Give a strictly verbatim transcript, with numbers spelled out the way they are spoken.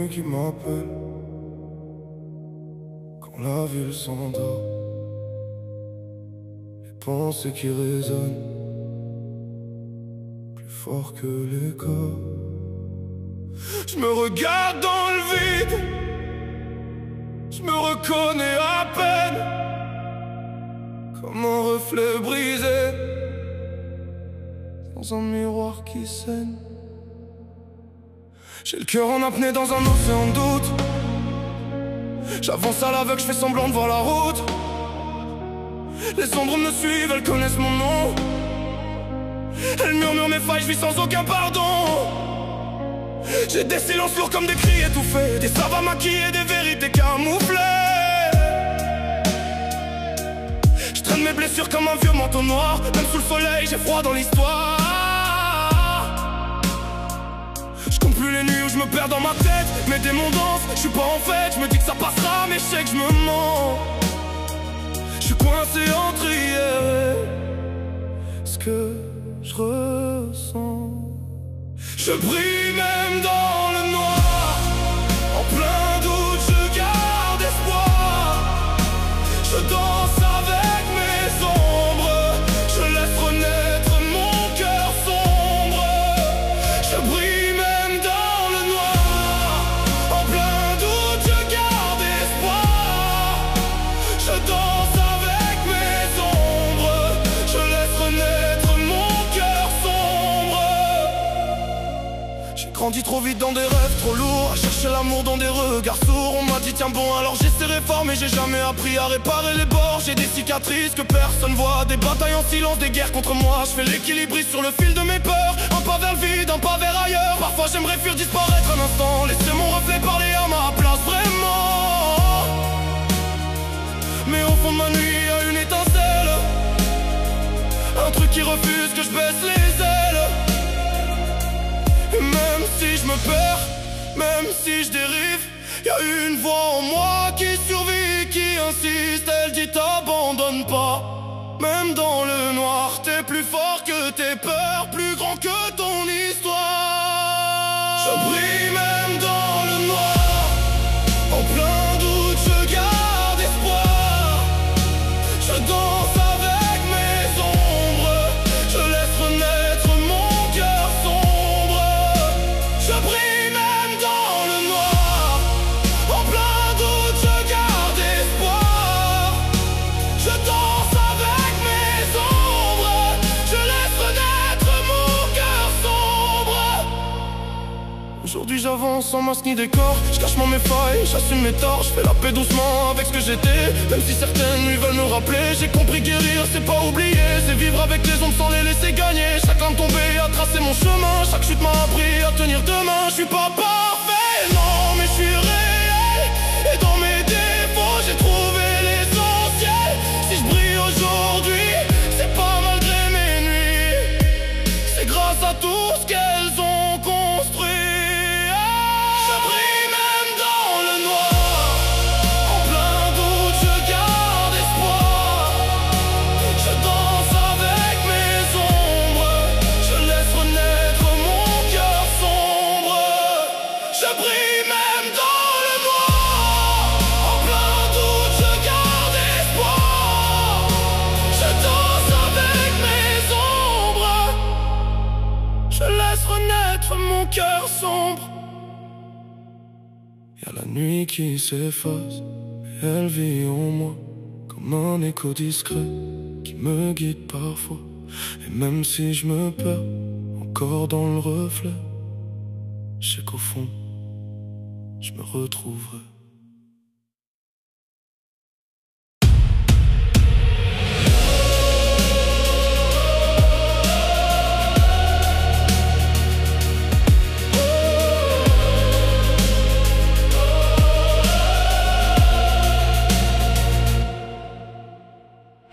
qui m'appelle quand la ville s'endort, les pensées qui résonnent plus fort que l'écho. Je me regarde dans le vide, je me reconnais à peine comme un reflet brisé dans un miroir qui saigne. J'ai le cœur en apnée dans un océan de doute. J'avance à l'aveugle, je fais semblant de voir la route. Les ombres me suivent, elles connaissent mon nom. Elles murmurent mes failles, je vis sans aucun pardon. J'ai des silences lourds comme des cris étouffés, des savanes maquillées, des vérités camouflées. Je traîne mes blessures comme un vieux manteau noir. Même sous le soleil, j'ai froid dans l'histoire. Je compte plus les nuits où je me perds dans ma tête. Mes démons dansent, je suis pas en fête. Je me dis que ça passera, mais je sais que je me mens. Je suis coincé entre hier et ce que je ressens. Je brille même dans le noir. En plein doute, je garde espoir. Je danse avec mes ombres. Je laisse renaître mon cœur sombre. Je brille même dans le noir. En plein doute, je garde espoir. Je danse avec mes ombres. Je laisse renaître mon cœur sombre. J'ai grandi trop vite dans des rêves trop lourds, à chercher l'amour dans des regards sourds. On m'a dit tiens bon, alors j'essaierai fort, mais j'ai jamais appris à réparer les bords. J'ai des cicatrices que personne voit, des batailles en silence, des guerres contre moi. Je fais l'équilibriste sur le fil de mes peurs. Un pas vers le vide, un pas vers ailleurs. Parfois j'aimerais fuir, disparaître un instant, laisser mon reflet parler à ma place vraiment. Mais au fond de ma nuit y a une étincelle, un truc qui refuse que je baisse les ailes. Et même si je me perds, même si je dérive, y a une voix en moi qui survit, qui insiste. Elle dit t'abandonne pas. Même dans le noir, t'es plus fort que tes peurs, plus grand que ton histoire. Je brille même dans le noir. En plein doute, je garde espoir. Je danse avec mes ombres. Je laisse renaître mon cœur sombre. Je brille même dans le noir. En plein doute, je garde espoir. Je danse avec mes ombres. Je laisse renaître mon cœur sombre. Aujourd'hui j'avance sans masque ni décor. Je cache mes failles, j'assume mes torts. Je fais la paix doucement avec ce que j'étais. Même si certaines nuits veulent me rappeler, j'ai compris guérir, c'est pas oublier. C'est vivre avec les ombres sans les laisser gagner. Chacun tombé a tracé mon chemin. Chaque chute m'a appris à tenir demain. Je suis pas parfait, non, mais je suis réel. Et dans mes défauts, j'ai trouvé l'essentiel. Si je brille aujourd'hui, c'est pas malgré mes nuits. C'est grâce à tout ce qu'elles ont construit. Je brille même dans le noir. En plein doute, je garde espoir. Je danse avec mes ombres. Je laisse renaître mon cœur sombre. Je brille même dans le noir. En plein doute, je garde espoir. Je danse avec mes ombres. Je laisse renaître mon cœur sombre. Y'a la nuit qui s'efface, et elle vit en moi comme un écho discret qui me guide parfois. Et même si je me perds encore dans le reflet, je sais qu'au fond, je me retrouverai.